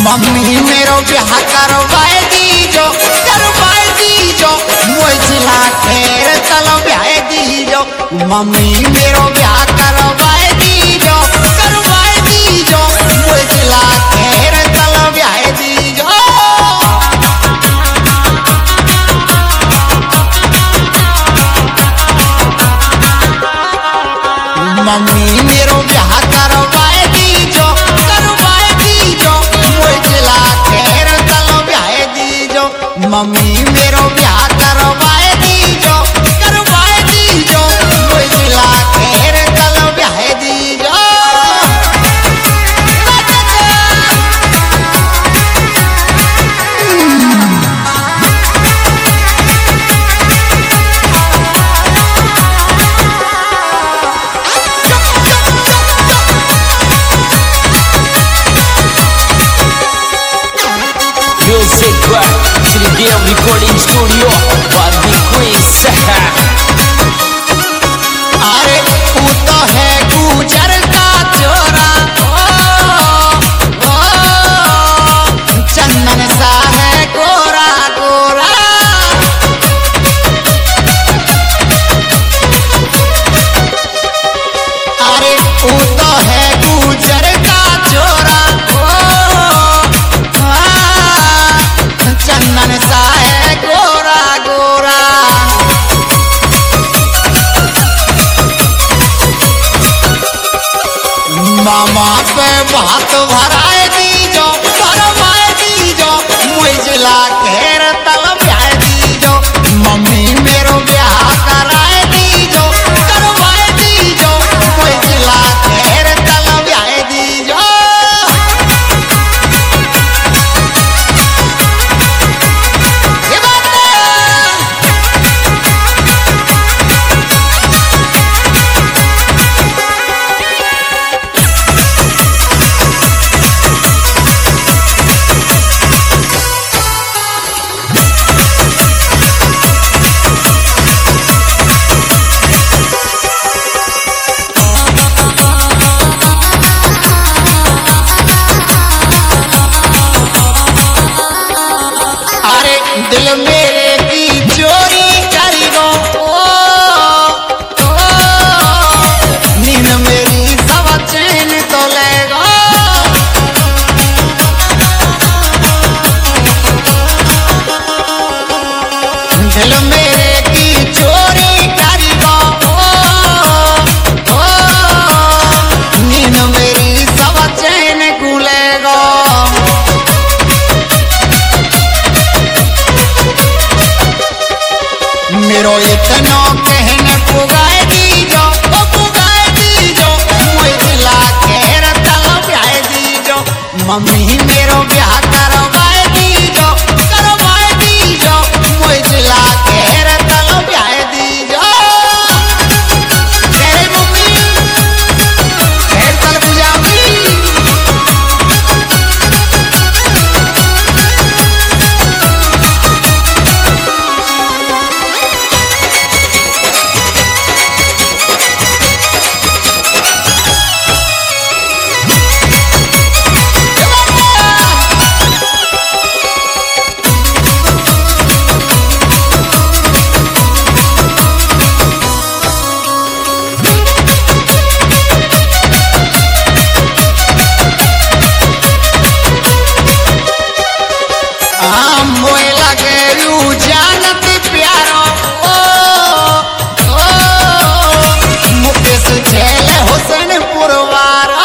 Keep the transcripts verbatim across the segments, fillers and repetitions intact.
Mummy मेरो ब्याह करवाए दीजो करवाए दीजो मोय जिला खेर तलो ब्याह दीजो मम्मी मेरो ब्याह करवाए दीजो करवाए दीजो मोय जिला खेर तलो ब्याह दीजो मम्मी मेरो ब्याह करवाए दीजो करवाए दीजो मोय जिला खेर तलो ब्याह दीजो मम्मी मेरो ब्याह करवाए दीजो करवाए दीजो मोय जिला खेर तलो ब्याह दीजो Music back to the damn recording studio by the Queen Seha. अरे तू तो है गुजर का चोरा ओ, ओ, चंदन सा है गोरा गोरा अरे तू तो है गुजर का चोरा ओ, आ, चंदन सा है गोरा गोरा मामा पे बात भराए दीजो भरवाए दीजो मोय जिला घेर तल ब्याह दीजो मम्मी मेरो ब्याह कराए दीजो करवाए दीजो मोय जिला घेर तल ब्याह दीजो ये बात अरे दिल मेरे की चोरी करी गो ओ, ओ, नींद मेरी सब चैन तो ले गो दिल मेरे की चोरी करी गो ओ, ओ, नींद मेरी सब चैन गुले गो मेरो इतना कहने पुगाए दीजो ओ पुगाए दीजो मोय जिला घेर तल ब्याह दीजो मम्मी मेरो ब्याह करवाए दीजो करवाए दीजो मोय जिला घेर तल ब्याह दीजो तेरे मम्मी घेर तल बुझावी मोय लगे यू जानत प्यारो ओ, ओ, मुकेश झेल हुसैन पुरवारा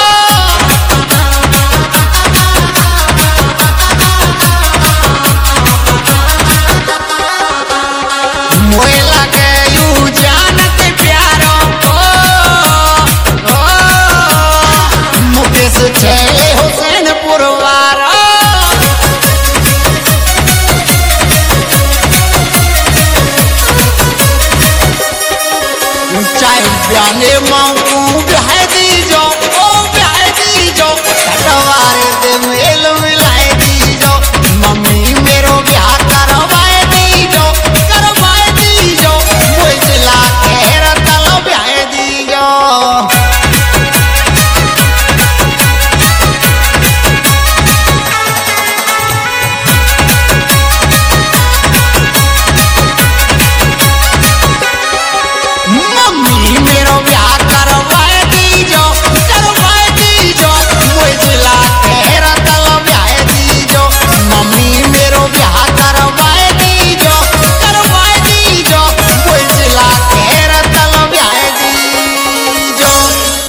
मोय लगे यू जानत प्यारो ओ, ओ, मुकेश झेल हुसैन पुरवारा चाहे ब्याने मांगू